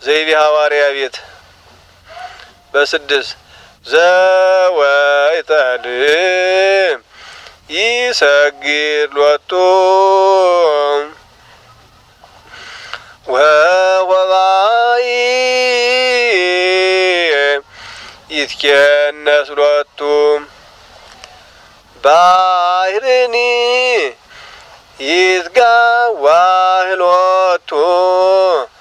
ዘይቤ ሐዋርያ ቤት በስድስት ዘወይተድ ይሰግድ ሎቱ ወወባይ ይትኬነስ ሎቱ ባህርኒ ይትጋዋህ ሎቱ